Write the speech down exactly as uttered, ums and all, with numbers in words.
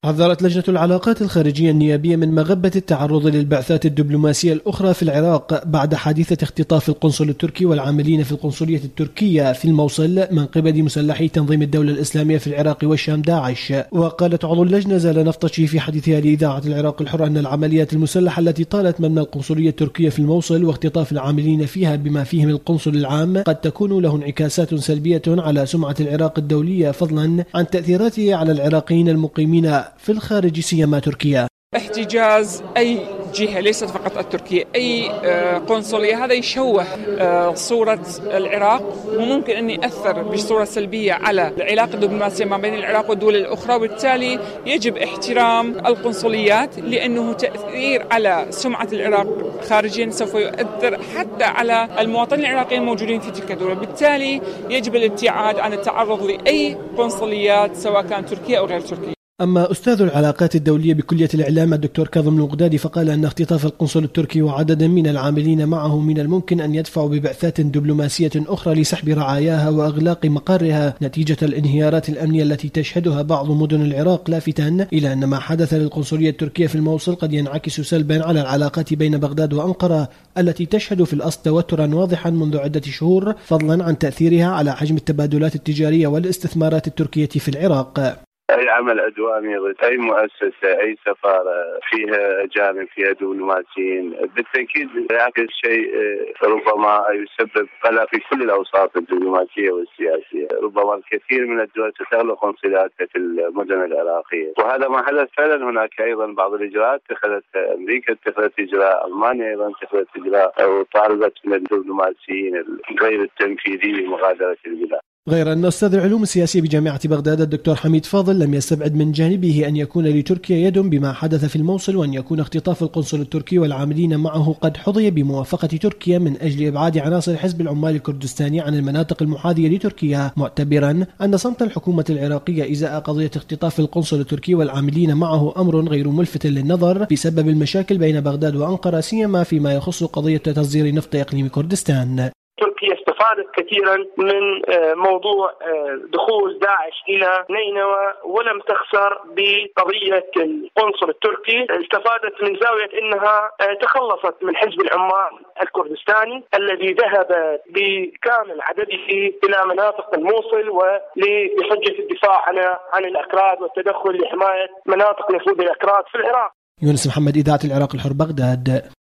حذرت لجنة العلاقات الخارجية النيابية من مغبة التعرض للبعثات الدبلوماسية الأخرى في العراق بعد حادثة اختطاف القنصل التركي والعاملين في القنصلية التركية في الموصل من قبل مسلحي تنظيم الدولة الإسلامية في العراق والشام داعش. وقالت عضو اللجنة زال نفطشي في حديثها لإذاعة العراق الحر أن العمليات المسلحة التي طالت مبنى القنصلية التركية في الموصل واختطاف العاملين فيها بما فيهم القنصل العام قد تكون له انعكاسات سلبية على سمعة العراق الدولية، فضلا عن تأثيراته على العراقيين المقيمين في الخارج سيما تركيا. احتجاز أي جهة ليست فقط التركية، أي قنصلية، هذا يشوه صورة العراق وممكن أن يأثر بصورة سلبية على العلاقة الدبلوماسية ما بين العراق والدول الأخرى، وبالتالي يجب احترام القنصليات لأنه تأثير على سمعة العراق خارجيا سوف يؤثر حتى على المواطنين العراقيين الموجودين في تلك الدولة. بالتالي يجب الابتعاد عن التعرض لأي قنصليات سواء كان تركيا أو غير تركيا. أما أستاذ العلاقات الدولية بكلية الإعلام الدكتور كاظم الغدادي فقال أن اختطاف القنصل التركي وعدد من العاملين معه من الممكن أن يدفعوا ببعثات دبلوماسية أخرى لسحب رعاياها وإغلاق مقرها نتيجة الانهيارات الأمنية التي تشهدها بعض مدن العراق، لافتا إلى أن ما حدث للقنصلية التركية في الموصل قد ينعكس سلبا على العلاقات بين بغداد وأنقرة التي تشهد في الأصل توترا واضحا منذ عدة شهور، فضلا عن تأثيرها على حجم التبادلات التجارية والاستثمارات التركية في العراق. أي عمل عدواني، أي مؤسسة، أي سفارة فيها أجانب، فيها دبلوماسيين، بالتأكيد يعكس شيء ربما يسبب قلق في كل الأوساط الدبلوماسية والسياسية. ربما الكثير من الدول تغلق قنصلاتها في المدن العراقية، وهذا ما حدث فعلا. هناك أيضا بعض الإجراءات اتخذت أمريكا، اتخذت إجراء ألمانيا، أيضا اتخذت إجراء وطالبت من الدبلوماسيين غير التنفيذي بمغادرة البلاد. غير أن أستاذ العلوم السياسية بجامعة بغداد الدكتور حميد فاضل لم يستبعد من جانبه أن يكون لتركيا يد بما حدث في الموصل، وأن يكون اختطاف القنصل التركي والعاملين معه قد حظي بموافقة تركيا من أجل إبعاد عناصر حزب العمال الكردستاني عن المناطق المحاذية لتركيا، معتبرا أن صمت الحكومة العراقية إزاء قضية اختطاف القنصل التركي والعاملين معه أمر غير ملفت للنظر بسبب المشاكل بين بغداد وأنقرة، سيما فيما يخص قضية تصدير نفط إقليم كردستان. تركيا استفادت كثيرا من موضوع دخول داعش إلى نينوى ولم تخسر بقضية القنصل التركي، استفادت من زاوية أنها تخلصت من حزب العمال الكردستاني الذي ذهب بكامل عدده إلى مناطق الموصل ولحجة الدفاع عن الأكراد والتدخل لحماية مناطق نفوذ الأكراد في العراق. يونس محمد، إذاعة العراق الحر، بغداد.